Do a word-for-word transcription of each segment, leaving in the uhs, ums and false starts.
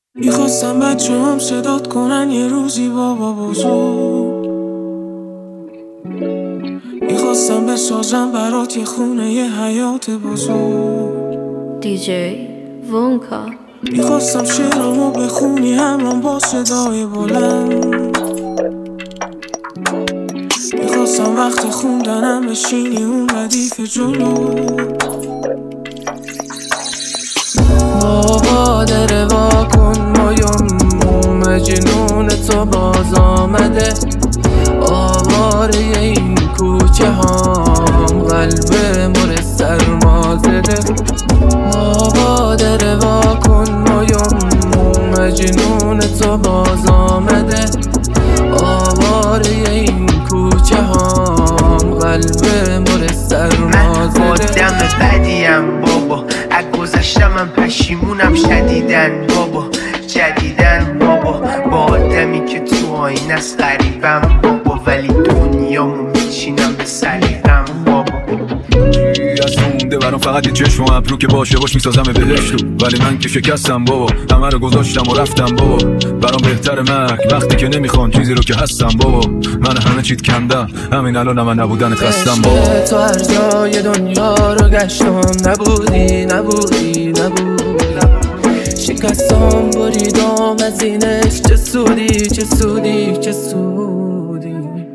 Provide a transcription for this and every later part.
میخواستم بچه هم صدات کنن یه روزی بابا بزرگ. میخواستم بسازم برات یه خونه یه حیات بزرگ. دیجی وونکا. میخواستم شعرامو بخونی همرام با صدای بلند. میخواستم وقت خوندنم بشینی اون ردیف جلو. بابا در واکن مایم مجنون تو باز آمده. آواره این کوچه هم قلب مر سرما زده. بابا در واکن مایم مجنون تو باز آمده. آواره این کوچه هم قلب مر سرما زده. من آدم بدیم بابا، از گذشتم من پشیمونم شدیدن بابا، جدیدن بابا. با آدمی که تو آینه است غریبم بابا، ولی دنیامو میچینم به سلیقم بابا. از مونده برام فقط یه چشم و ابرو که باشه باش میسازم بهشتو، ولی من که شکستم بابا، همه رو گذاشتم و رفتم بابا. برام بهتر مرگ وقتی که نمیخوان چیزی رو که هستم بابا. من همه چیت کندم همین الان من نبودن خستم بابا. تو هر جای دنیا رو گشتم نبودی نبودی نبودی. شکستم بریدم از اینش چه سودی چه سودی چه سودی.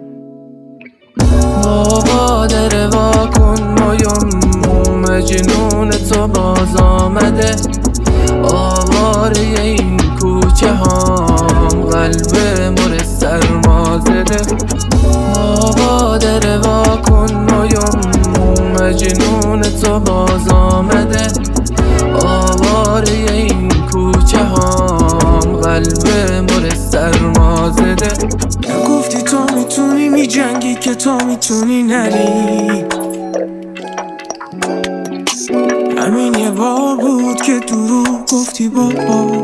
بابا در واکن مایم مجنون تو باز آمده. آواره این کوچه هم قلب مر سرما زده. بابا در واکن مایم مجنون تو باز آمده. آواره این کوچه هم قلب مر سرما زده. گفتی تو میتونی میجنگی که تو میتونی نری. همین یه بار بود که دروغ گفتی بابا.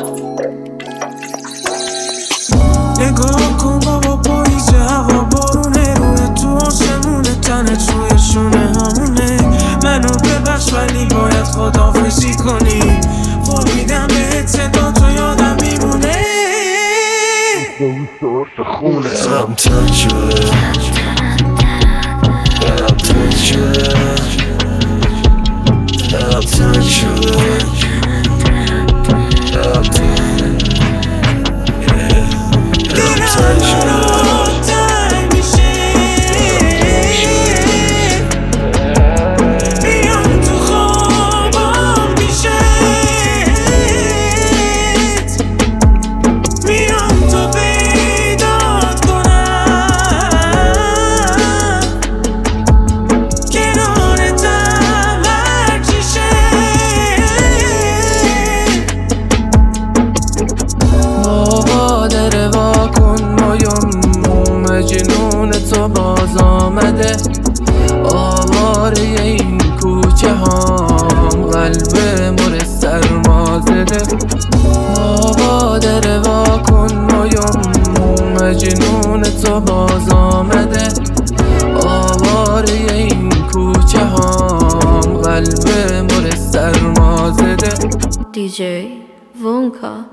نگاه کن بابا پاییزه هوا بارونه روی تو آسمونه تنت روی شونه همونه. منو ببخش ولی باید خداحافظی کنی. فهمیدم بهت صدا تو یادم میمونه. دلم تنگ شده دلم تنگ شده دلم تنگ شده دلم تنگ دلم تنگ شده. مجنون تو باز آمده. آواره این کوچه هم قلب مر سرما زده. بابا در واکن مایم مجنون تو باز آمده. آواره این کوچه هم قلب مر سرما زده. دیجی وونکا.